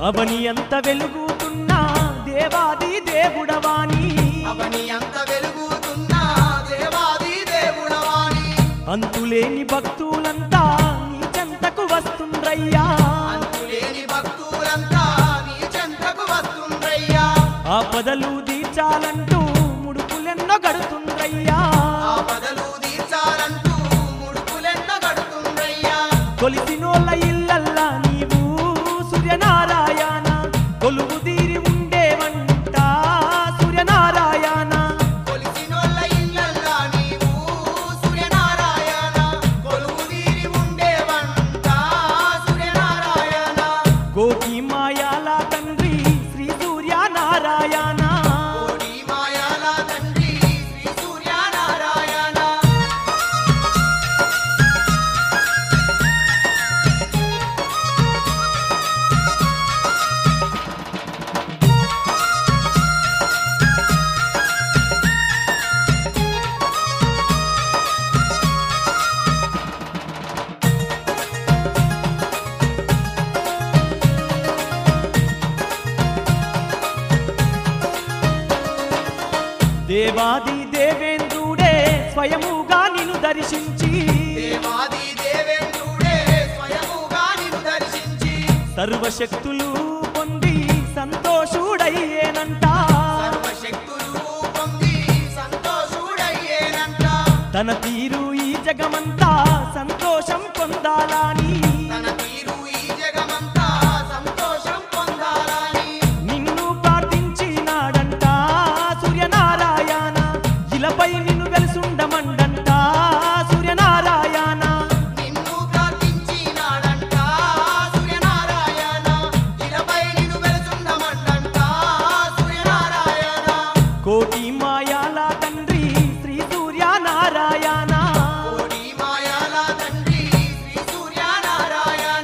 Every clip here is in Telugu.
అవని అంత వెలుగుతున్నా దేవాది దేవుడవాని అవని అంత వెలుగుతున్నా దేవాది దేవుడవాని అంతులేని భక్తులంతా నీ చెంతకు వస్తుండ్రయ్యా అంతులేని భక్తులంతా నీ చెంతకు వస్తుండ్రయ్యా ఆపదలు తీర్చాలంటూ ముడుపులెన్నో గడుతుండ్రయ్యా ఆపదలు తీర్చాలంటూ ముడుపులెన్నో గడుతుండ్రయ్యా కొలిసినోళ్ళ ఇల్లల్లా నీవు సూర్యనారాయణ కొలువు తీరి ఉండేవంట సూర్యనారాయణ కొలిసినోళ్ళ ఇల్లల్లా నీవు సూర్యనారాయణ కొలువు తీరి ఉండేవంట సూర్యనారాయణ కోటి మాయాల తండ్రి శ్రీ సూర్యనారాయణ కోటి మాయాల తండ్రి శ్రీ సూర్యనారాయణ దేవాది దేవేంద్రుడే స్వయముగా నిన్ను దర్శించి దేవాది దేవేంద్రుడే స్వయముగా నిన్ను దర్శించి సర్వశక్తులు పొంది సంతోషుడయ్యేనంట సర్వశక్తులు పొంది సంతోషుడయ్యేనంట తన తీరు ఈ జగమంతా సంతోషం పొందాలని తన తీరు ఈ జగమంతా సంతోషం పొందాలని నిన్ను ప్రార్థించినాడంట సూర్యనారాయణ ఇలపై నిన్ను వెలుసుండమండంట సూర్యనారాయణ నిన్ను ప్రార్థించినాడంట సూర్యనారాయణ ఇలపై నిన్ను వెలుచుండమండంట సూర్యనారాయణ కోటి మాయాల తండ్రి శ్రీ సూర్యనారాయణ కోటి మాయాల తండ్రి శ్రీ సూర్యనారాయణ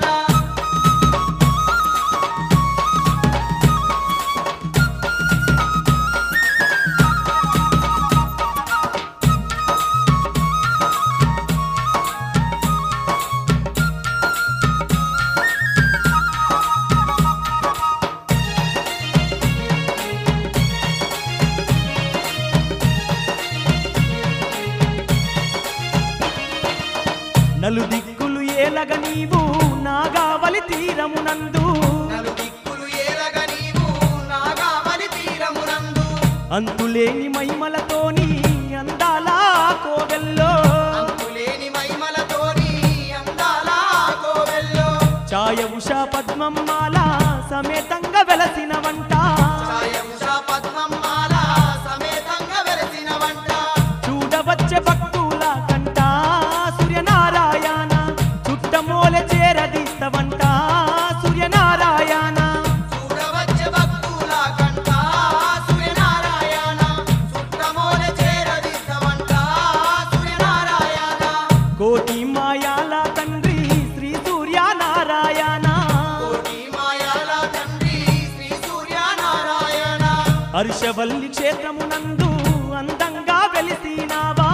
నలుదిక్కులు ఏలగ నీవు నాగావలి తీరమునందు నలుదిక్కులు ఏలగ నీవు నాగావలి తీరమునందు అంతులేని మహిమలతోని అందాల కోవెల్లో అంతులేని మహిమలతోని అందాల కోవెల్లో ఛాయ ఉషా పద్మమ్మాల సమేతంగా వెలసినవంట ఛాయముష పద్మమ్మాల సమేతంగా వెలసినవంట చూడవచ్చే భక్తుల కంట సూర్యనారాయణ చుట్టమూల చేరదీస్తవంట సూర్యనారాయణ చూడవచ్చే భక్తుల కంట సూర్యనారాయణ చుట్టమూల చేరదీస్తవంట సూర్యనారాయణ కోటి మాయాల తండ్రి శ్రీ సూర్యనారాయణ కోటి మాయాల తండ్రి శ్రీ సూర్యనారాయణ హర్షవల్లి క్షేత్రమునందు అందంగా వెలిసినావా